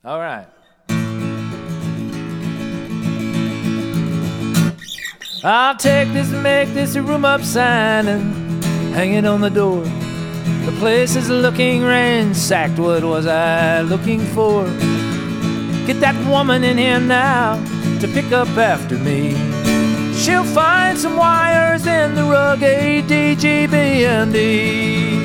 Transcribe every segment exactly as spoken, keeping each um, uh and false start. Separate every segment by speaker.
Speaker 1: All right. I'll take this and make this a room up sign and hang it on the door. The place is looking ransacked. What was I looking for? Get that woman in here now to pick up after me. She'll find some wires in the rug, A, D, G, B, and E.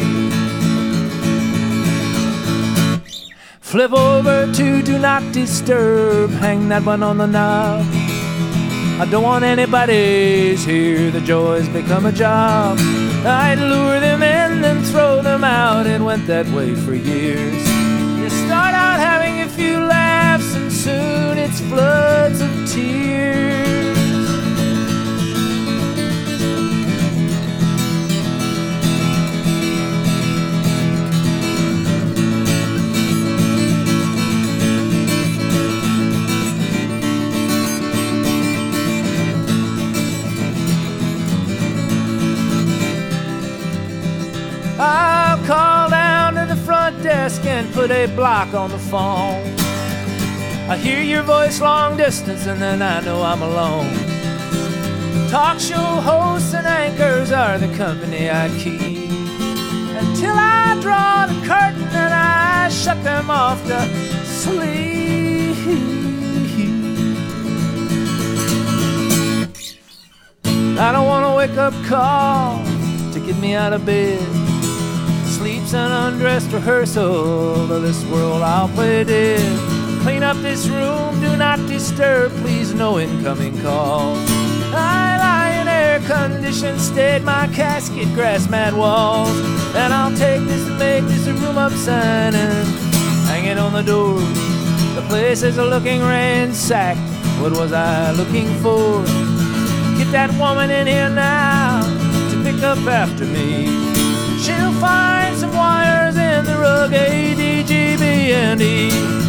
Speaker 1: Flip over to Do Not Disturb. Hang that one on the knob. I don't want anybody's here. The joys become a job. I'd lure them in, then throw them out. It went that way for years. You start out having a few laughs, and soon it's floods of tears. I'll call down to the front desk and put a block on the phone. I hear your voice long distance and then I know I'm alone. Talk show hosts and anchors are the company I keep, until I draw the curtain and I shut them off to sleep. I don't want a wake-up call to get me out of bed. Sleep's an undressed rehearsal of this world I'll play dead. Clean up this room, do not disturb, please no incoming calls. I lie in air-conditioned stead, my casket grass mat walls. And I'll take this and make this a room up sign and hang it on the door. The place is looking ransacked, what was I looking for? Get that woman in here now to pick up after me. She'll find some wires in the rug, A, D, G, B, and E.